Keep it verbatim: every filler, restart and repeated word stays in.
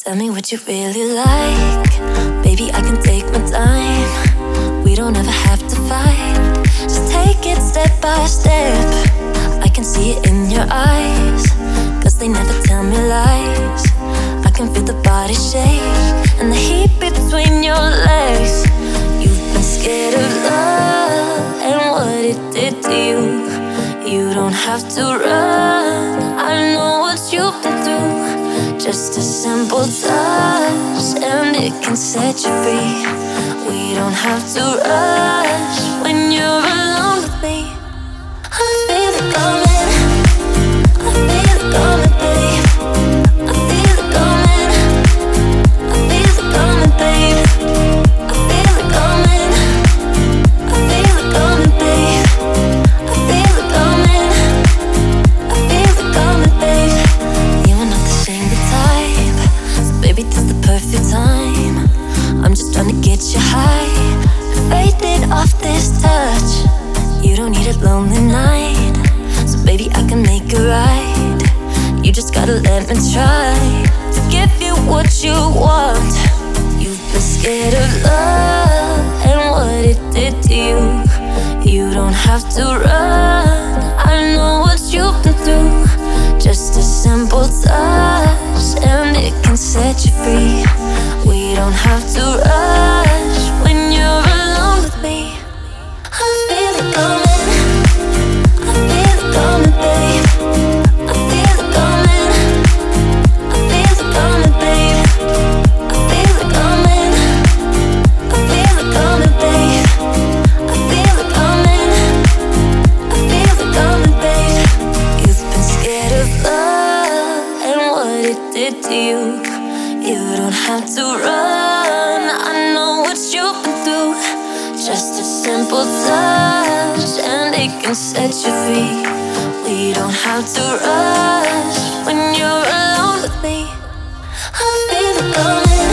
Tell me what you really like. Baby, I can take my time. We don't ever have to fight. Just take it step by step. I can see it in your eyes, cause they never tell me lies. I can feel the body shake and the heat between your legs. You've been scared of love and what it did to you. You don't have to run, I know what you've been through. Just a simple touch and it can set you free. We don't have to rush when you're alone with me. I feel it coming, I feel it coming, babe. I feel it coming, I feel it coming, babe. I feel it coming, I feel it coming, babe. I feel it coming, I feel it coming, babe. You are not the single type, so baby, this the perfect time. I'm just trying to get you high, faded off this touch. You don't need a lonely night, so baby, I can make it right. You just gotta let me try to give you what you want. You've been scared of love and what it did to you. You don't have to run, I know what you've been through. Just a simple touch and it can set you free. We don't have to rush when you're alone with me. I feel it coming, I feel it coming, babe. I feel it coming, I feel it coming, babe. I feel it coming, I feel it coming, babe. I feel it coming, I feel it coming, babe. You've been scared of love and what it did to you. You don't have to run, I know what you've been through. Just a simple touch and it can set you free. We don't have to rush when you're alone with me. I feel it coming.